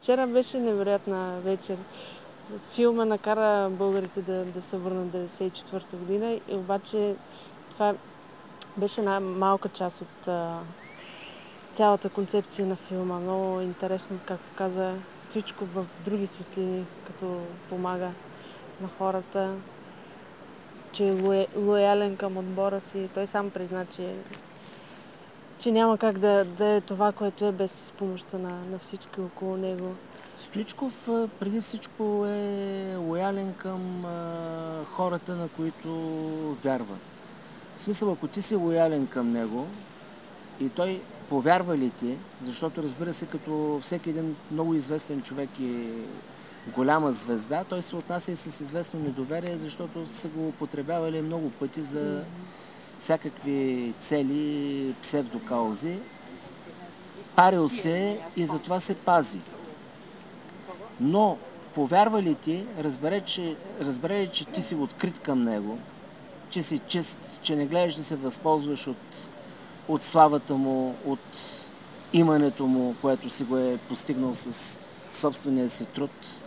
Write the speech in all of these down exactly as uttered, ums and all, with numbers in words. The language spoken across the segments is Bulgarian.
Вчера беше невероятна вечер. Филма накара българите да, да се върнат деветдесет и четвърта година и обаче това беше една малка част от а, цялата концепция на филма. Много интересно, както каза Стоичков, в други светлини, като помага на хората, че е лое, лоялен към отбора си. Той сам призна, че, че няма как да, да е това, което е без помощта на, на всички около него. Стоичков преди всичко е лоялен към а, хората, на които вярва. В смисъл, ако ти си лоялен към него и той повярва ли ти, защото разбира се, като всеки един много известен човек и голяма звезда, той се отнася и с известно недоверие, защото са го употребявали много пъти за всякакви цели, псевдокаузи. Парил се и затова се пази. Но повярва ли ти, разбере, че, разбере ли, че ти си открит към него, че си чист, че не гледаш да се възползваш от, от славата му, от имането му, което си го е постигнал с собствения си труд,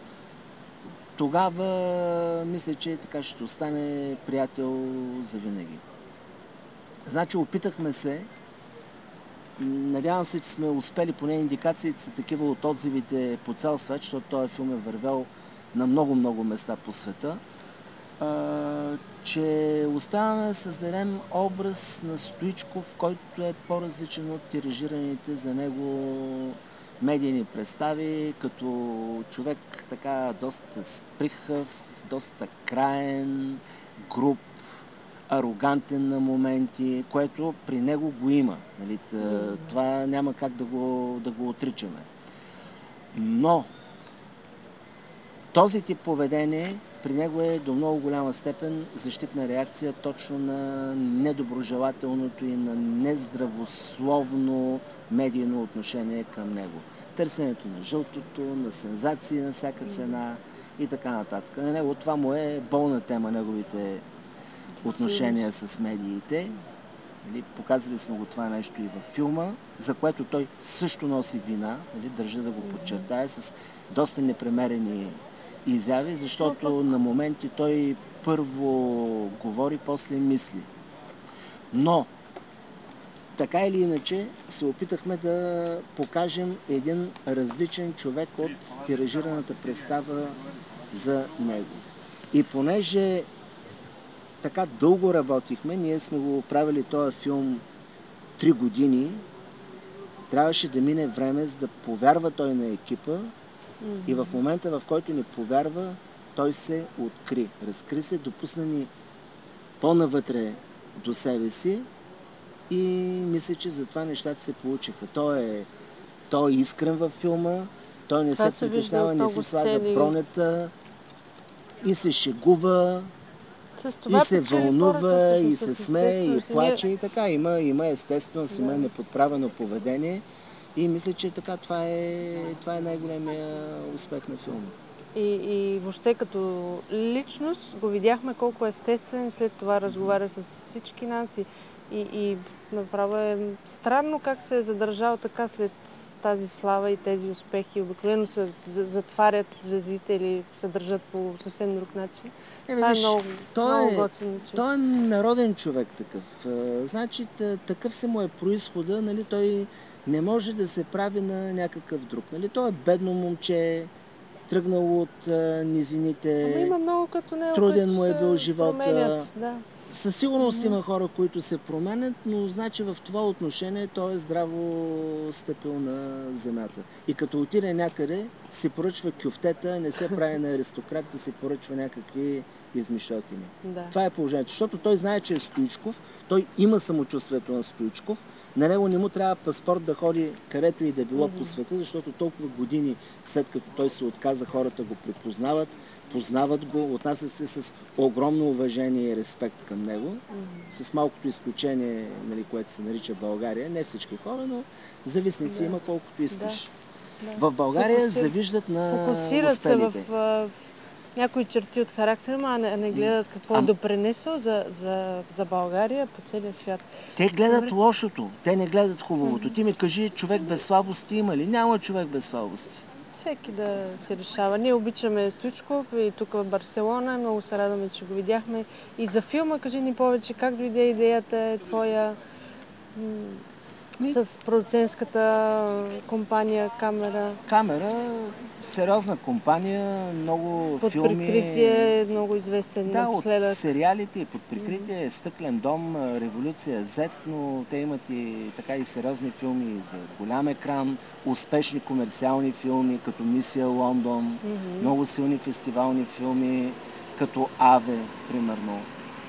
тогава мисля, че така ще остане приятел завинаги. Значи опитахме се, надявам се, че сме успели, поне индикациите са такива от отзивите по цял свет, защото този филм е вървял на много-много места по света, а, че успяваме да създадем образ на Стоичков, който е по-различен от тиражираните за него медийни представи, като човек така доста сприхав, доста краен, груб, арогантен на моменти, което при него го има. Нали? Това няма как да го, да го отричаме. Но този тип поведение при него е до много голяма степен защитна реакция точно на недоброжелателното и на нездравословно медийно отношение към него. Търсенето на жълтото, на сензации на всяка цена и така нататък. На него това му е болна тема, неговите отношения с медиите. Показали сме го това нещо и във филма, за което той също носи вина, държа да го подчертая, с доста непремерени изяви, защото на моменти той първо говори, после мисли. Но, така или иначе, се опитахме да покажем един различен човек от тиражираната представа за него. И понеже така дълго работихме, ние сме го правили този филм три години, трябваше да мине време, за да повярва той на екипа, mm-hmm. и в момента, в който ни повярва, той се откри. Разкри се, допусна ни по-навътре до себе си и мисля, че затова нещата се получиха. Той е, той е искрен във филма, той не това се притеснява, не се слага бронета и се шегува. И се вълнува, и се смее, и плаче, и така. Има, има естественост, има неподправено поведение. И мисля, че така това е, това е най-големия успех на филма. И, и въобще като личност го видяхме колко е естествен, след това разговаря с всички нас и, и, и направо е странно как се е задържал така след тази слава и тези успехи. Обикновено се затварят звездите или се държат по съвсем друг начин. Е, това виж, е много, той много е, готин. Той е народен човек такъв. Значи такъв се му е произхода, нали, той не може да се прави на някакъв друг. Нали? Той е бедно момче, тръгнал от а, низините, Ама има много като него, труден му е бил живота. Да. Със сигурност mm-hmm. има хора, които се променят, но значи в това отношение той е здраво стъпил на земята. И като отиде някъде, си поръчва кюфтета, не се прави на аристократ, да си поръчва някакви измишлятини. Да. Това е положението. Защото той знае, че е Стоичков, той има самочувствието на Стоичков, на него не му трябва паспорт да ходи където и да било mm-hmm. по света, защото толкова години след като той се отказа, хората го припознават, познават го, отнасят се с огромно уважение и респект към него, mm-hmm. с малкото изключение, нали, което се нарича България. Не всички хора, но зависници yeah. има колкото искаш. Да. В България Фокусир... завиждат на Фокусират успелите. се в а, някои черти от характера, а не, не гледат какво а... е допринесъл за, за, за България по целия свят. Те гледат Добре. лошото, те не гледат хубавото. Mm-hmm. Ти ми кажи, човек без слабости има ли? Няма човек без слабости. Всеки да се решава. Ние обичаме Стоичков и тук в Барселона. Много се радваме, че го видяхме. И за филма, кажи ни повече, как дойде идеята е твоя м- с продуцентската компания Камера? Камера, сериозна компания, много Под филми. прикритие, много известен Да, напоследък. от сериалите и под прикритие, Стъклен дом, Революция Z, но те имат и така и сериозни филми за голям екран, успешни комерциални филми, като Мисия Лондон, Mm-hmm. много силни фестивални филми, като Аве, примерно.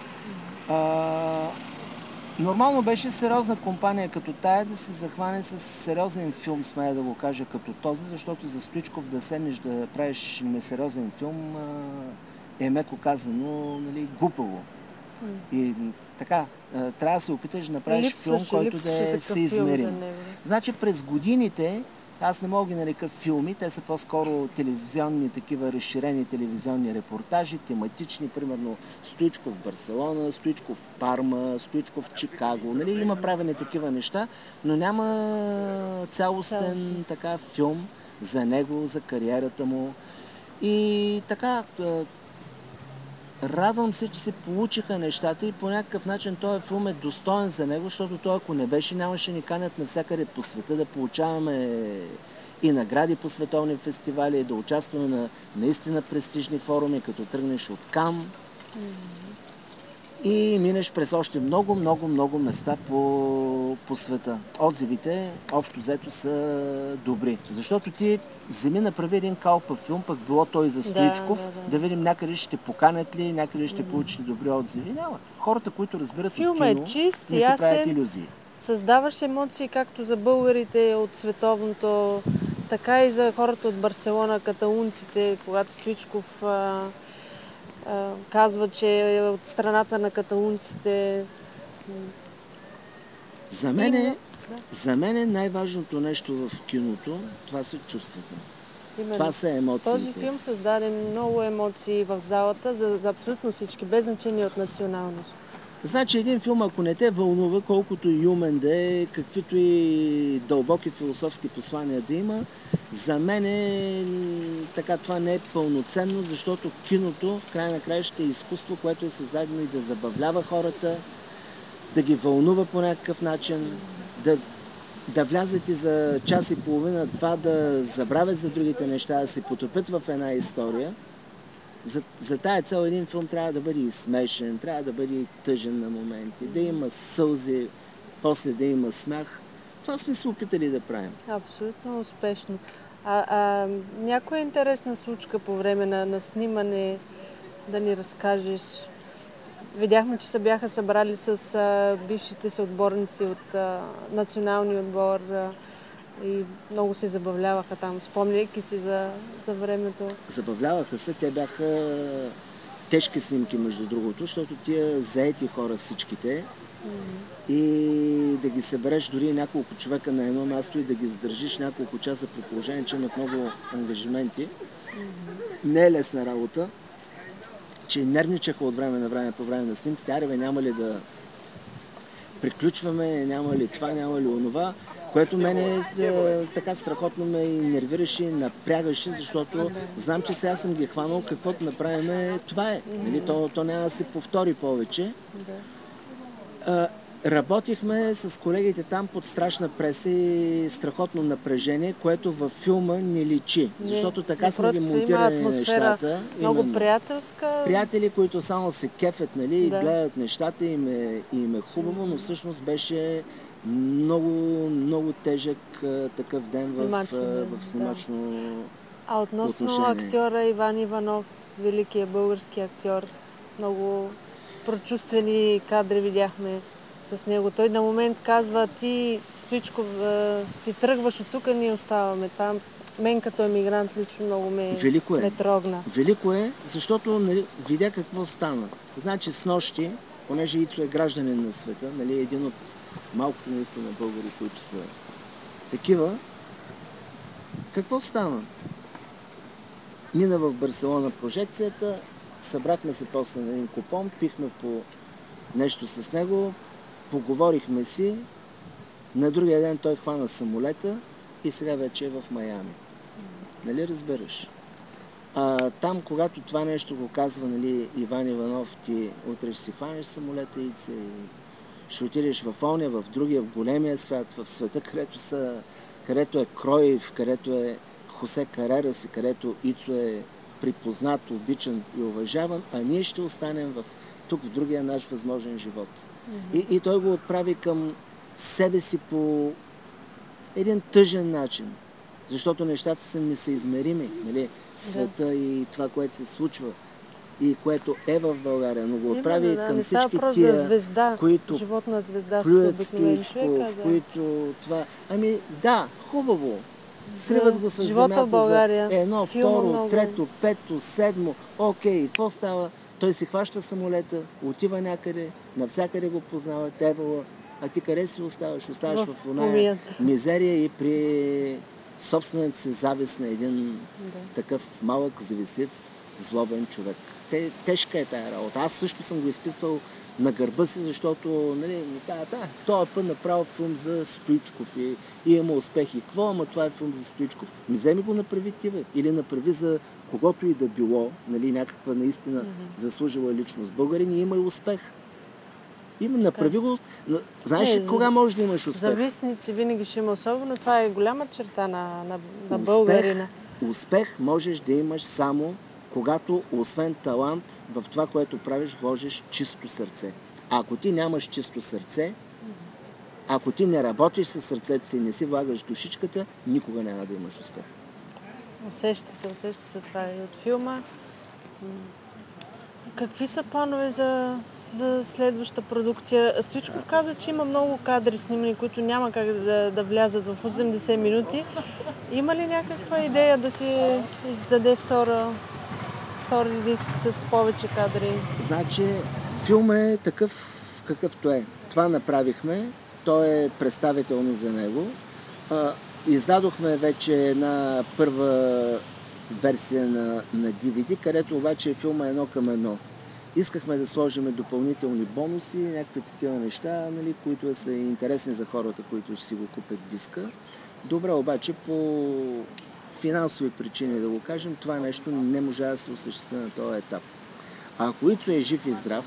А, нормално беше сериозна компания като тая да се захване с сериозен филм, смея да го кажа, като този, защото за Стоичков да седнеш да правиш несериозен филм а, е меко казано, нали, глупаво. Mm. И така, а, трябва да се опиташ да направиш Липсваше, филм, който да е съизмерим. Значи през годините, аз не мога ги нарека филми, те са по-скоро телевизионни, такива разширени телевизионни репортажи, тематични, примерно Стоичков в Барселона, Стоичков в Парма, Стоичков в Чикаго. Нали? Има правене такива неща, но няма цялостен така филм за него, за кариерата му. И така, радвам се, че се получиха нещата и по някакъв начин този филм е достоен за него, защото той, ако не беше, нямаше ни канят навсякъде по света да получаваме и награди по световни фестивали, да участваме на наистина престижни форуми, като тръгнеш от Кан mm-hmm. и минеш през още много, много, много места по, по света. Отзивите, общо взето, са добри. Защото ти вземи направи един калпав филм, пък било той за Стоичков, да, да, да. да видим някъде ще поканят ли, някъде ще mm-hmm. получиш добри отзиви. Няма. Хората, които разбират филм от кино, е чист, не ясен, си правят илюзии. Създаваш емоции както за българите от световното, така и за хората от Барселона, каталунците, когато Стоичков а, а, казва, че е от страната на каталунците. За мен е, да. За мен е най-важното нещо в киното, това са чувствата. Именно. Това са емоциите. Този филм създаде много емоции в залата за, за абсолютно всички, без значение от националност. Значи един филм, ако не те вълнува, колкото и умен да е, каквито и дълбоки философски послания да има, за мен е така, това не е пълноценно, защото киното в край на края ще е изкуство, което е създадено и да забавлява хората, да ги вълнува по някакъв начин, да, да влязат и за час и половина, това да забравят за другите неща, да се потопят в една история. За, за тая цел един филм трябва да бъде и смешен, трябва да бъде и тъжен на моменти, да има сълзи, после да има смях. Това сме се опитали да правим. Абсолютно успешно. А, а някоя интересна случка по време на, на снимане да ни разкажеш? Видяхме, че се бяха събрали с а, бившите си отборници от а, националния отбор а, и много се забавляваха там, спомняйки си за, за времето. Забавляваха се, те бяха тежки снимки, между другото, защото тия заети хора всичките mm-hmm. и да ги събереш дори няколко човека на едно място и да ги задържиш няколко часа по положение, че имат много ангажименти. Mm-hmm. Не е лесна работа, че нервничаха от време на време по време на снимките. Аре бе, няма ли да приключваме, няма ли това, няма ли онова, което мене е, така страхотно ме и нервираше, и напрягаше, защото знам, че сега съм ги хванал, каквото направим, това е. Нали? То, то няма да се повтори повече. А, работихме с колегите там под страшна преса и страхотно напрежение, което във филма не личи. Защото така сме ги монтирали нещата. Много именно приятелска. Приятели, които само се кефят, нали, да. И гледат нещата, им е, им е хубаво, но всъщност беше много, много тежък а, такъв ден в, в снимачно да. А относно отношение. Актьора Иван Иванов, великия български актьор, много прочувствени кадри видяхме с него. Той на момент казва: ти, Стоичков, си тръгваш от тук, ние оставаме там. Мен като емигрант лично много ме, Велико е. ме трогна. Велико е, защото нали, видя какво стана. Значи с нощи, понеже Ицо е гражданин на света, нали, един от малкото наистина българи, които са такива, какво стана? Мина в Барселона прожекцията, събрахме се после на един купон, пихме по нещо с него, поговорихме си, на другия ден той хвана самолета и сега вече е в Майами. Нали разбираш? А, там, когато това нещо го казва, нали, Иван Иванов, ти утре ще си хванеш самолета и ще отидеш в оня, в другия, в големия свят, в света, където, са, където е Кроев, където е Хосе Карерас и където Ицо е припознат, обичан и уважаван, а ние ще останем в, тук в другия наш възможен живот. Mm-hmm. И, и той го отправи към себе си по един тъжен начин, защото нещата са несъизмерими, нали? Света да. И това, което се случва и което е в България, но го отправи да, към всички тия, звезда, които животна звезда плюят Стоичков, да. Които това... Ами да, хубаво. Сриват го с земята за едно, второ, много... трето, пето, седмо. Окей, какво става? Той си хваща самолета, отива някъде, навсякъде го познава, Тевала. А ти къде си оставаш? Оставаш в, в оная мизерия и при собствената си завист на един да. Такъв малък, зависив, злобен човек. Те, тежка е тая работа. Аз също съм го изписвал на гърба си, защото нали, да, да, той е път направил филм за Стоичков и, и има успехи. Какво, ама това е филм за Стоичков? Ми вземи го направи ти, бе. Или направи за когото и да било, нали, някаква наистина mm-hmm. заслужила личност. Българин има и успех. Има, направи го. Знаеш ли кога можеш да имаш успех? Завистници винаги ще има особено. Това е голяма черта на, на, на българина. Успех можеш да имаш само когато, освен талант, в това, което правиш, вложиш чисто сърце. А ако ти нямаш чисто сърце, ако ти не работиш със сърцето си и не си влагаш душичката, никога няма да имаш успех. Усеща се, усеща се това и от филма. Какви са планове за, за следваща продукция? Стоичков каза, че има много кадри снимани, които няма как да, да влязат в осемдесет минути. Има ли някаква идея да си издаде втора, втори диск с повече кадри? Значи, филмът е такъв какъвто е. Това направихме. То е представително за него. Издадохме вече една първа версия на, на ди ви ди, където обаче филма е едно към едно. Искахме да сложим допълнителни бонуси, някакви такива неща, нали, които са интересни за хората, които ще си го купят диска. Добре, обаче по финансови причини, да го кажем, това нещо не може да се осъществи на този етап. А ако Ицо е жив и здрав,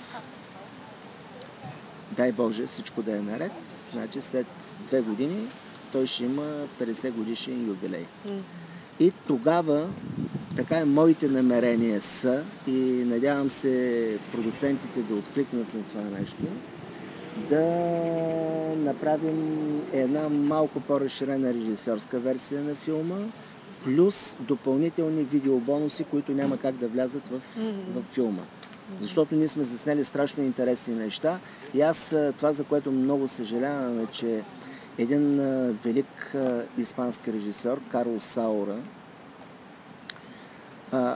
дай Боже всичко да е наред, значи след две години той ще има петдесет годишен юбилей. Mm-hmm. И тогава, така и моите намерения са, и надявам се продуцентите да откликнат на това нещо, да направим една малко по-разширена режисьорска версия на филма, плюс допълнителни видеобонуси, които няма как да влязат в, mm-hmm. в филма. Защото ние сме заснели страшно интересни неща и аз това, за което много съжалявам, е, че един а, велик а, испански режисьор, Карлос Саура, а,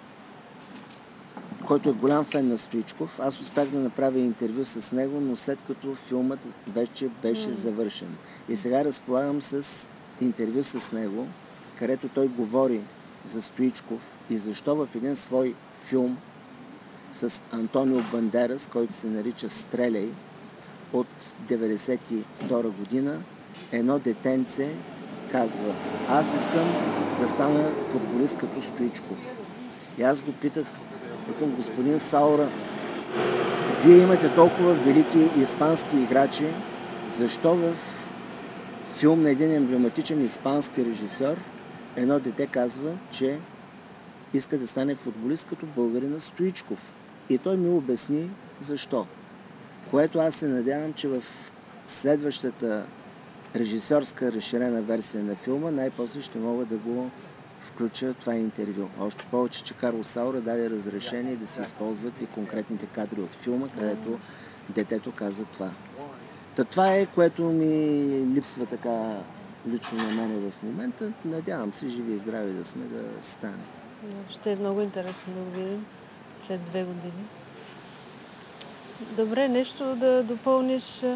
който е голям фен на Стоичков, аз успях да направя интервю с него, но след като филмът вече беше mm. завършен. И сега разполагам с интервю с него, където той говори за Стоичков и защо в един свой филм с Антонио Бандерас, който се нарича "Стреляй", от деветдесет и втора година, едно детенце казва: аз искам да стана футболист като Стоичков. И аз го питах, като господин Саура, вие имате толкова велики испански играчи, защо в филм на един емблематичен испански режисьор едно дете казва, че иска да стане футболист като българина Стоичков? И той ми обясни защо. Което аз се надявам, че в следващата режисьорска разширена версия на филма най-после ще мога да го включа това интервю. Още повече, че Карлос Саура даде разрешение да се използват и конкретните кадри от филма, където детето каза това. Та това е, което ми липсва така лично на мен в момента. Надявам се, живи и здрави да сме, да стане. Ще е много интересно да го видим след две години. Добре, нещо да допълниш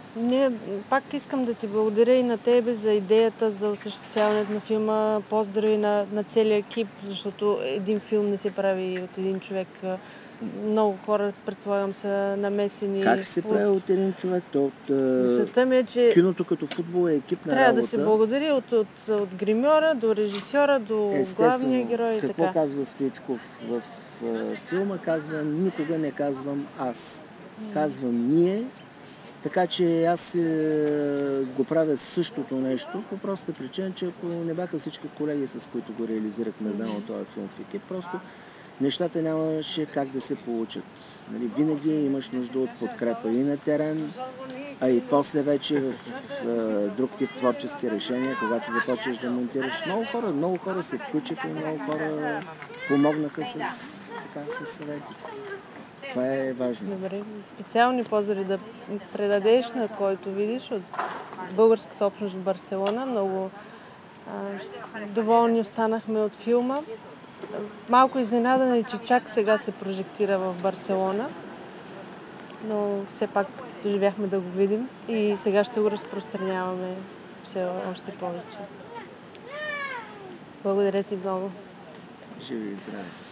Не, пак искам да ти благодаря и на тебе за идеята за осъществяването на филма. Поздрави на, на целия екип, защото един филм не се прави от един човек. Много хора, предполагам, са намесени. Как се прави от... от един човек? То от, Мисълта ми е, че киното като футбол е екипна трябва работа. да се благодари от, от, от гримьора до режисьора, до главния герой и така. Какво казва Стоичков в в филма? Казва, никога не казвам аз. Казвам ние. Така че аз е, го правя същото нещо, по проста причина, че ако не бяха всички колеги, с които го реализирахме заедно този филм в екип, просто нещата нямаше как да се получат. Нали, винаги имаш нужда от подкрепа и на терен, а и после вече в, в, в друг тип творчески решения, когато започваш да монтираш. Много хора, много хора се включиха и много хора помогнаха с, така, с съвети. Това е важно. Добре. Специални поздрави да предадеш на който видиш от българската общност в Барселона. Много а, доволни останахме от филма. Малко изненадани, че чак сега се прожектира в Барселона, но все пак доживяхме да го видим и сега ще го разпространяваме все още повече. Благодаря ти много. Живи и здрави!